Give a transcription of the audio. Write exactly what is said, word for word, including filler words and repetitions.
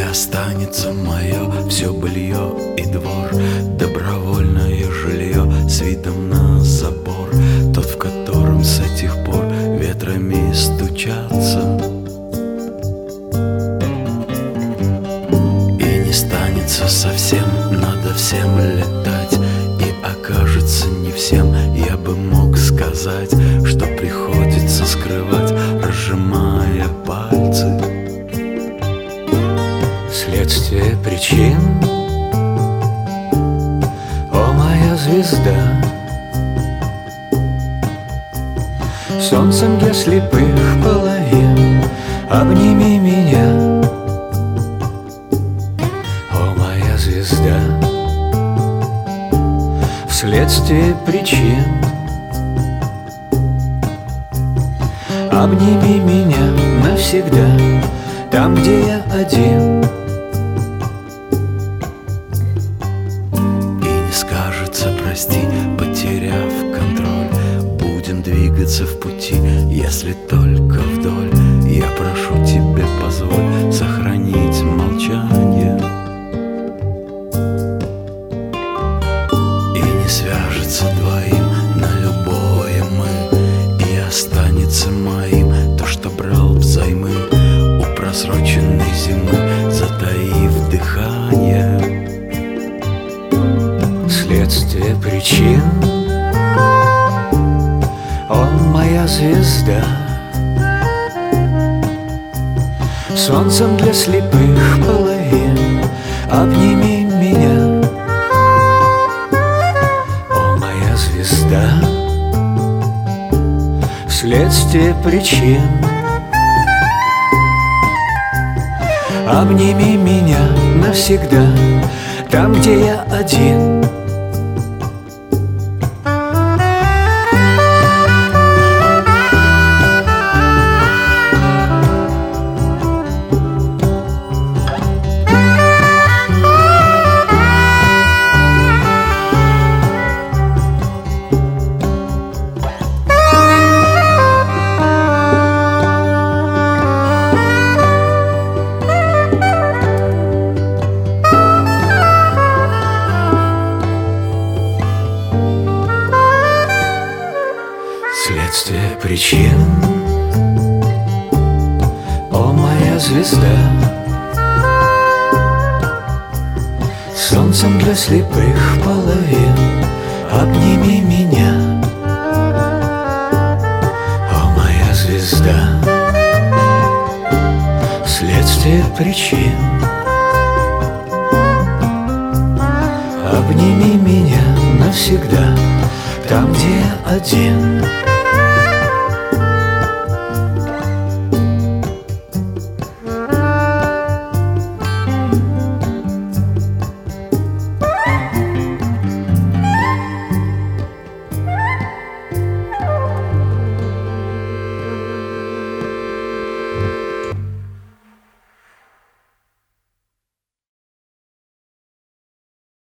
останется мое все былье и двор, добровольное жилье с видом на забор, тот, в котором с этих пор ветрами стучатся. И не станется совсем, надо всем летать, и окажется не всем. Я бы мог сказать, что приходится скрывать, разжимая пальцы. Следствие причин, о моя звезда, солнцем для слепых половин обними меня, о моя звезда. Вследствие причин обними меня навсегда, там, где я один. Скажется прости, потеряв контроль, будем двигаться в пути, если только вдоль. Я прошу тебя, позволь сохранить молчание. И не свяжется двоим на любое мы, и останется моим то, что брал взаймы у просроченной зимы, затаив дыхание. Следствие причин, о моя звезда, солнцем для слепых половин обними меня, о моя звезда. Следствие причин обними меня навсегда, там, где я один. Следствие причин, о моя звезда, солнцем для слепых половин обними меня, о моя звезда. Следствие причин обними меня навсегда, там, где я один.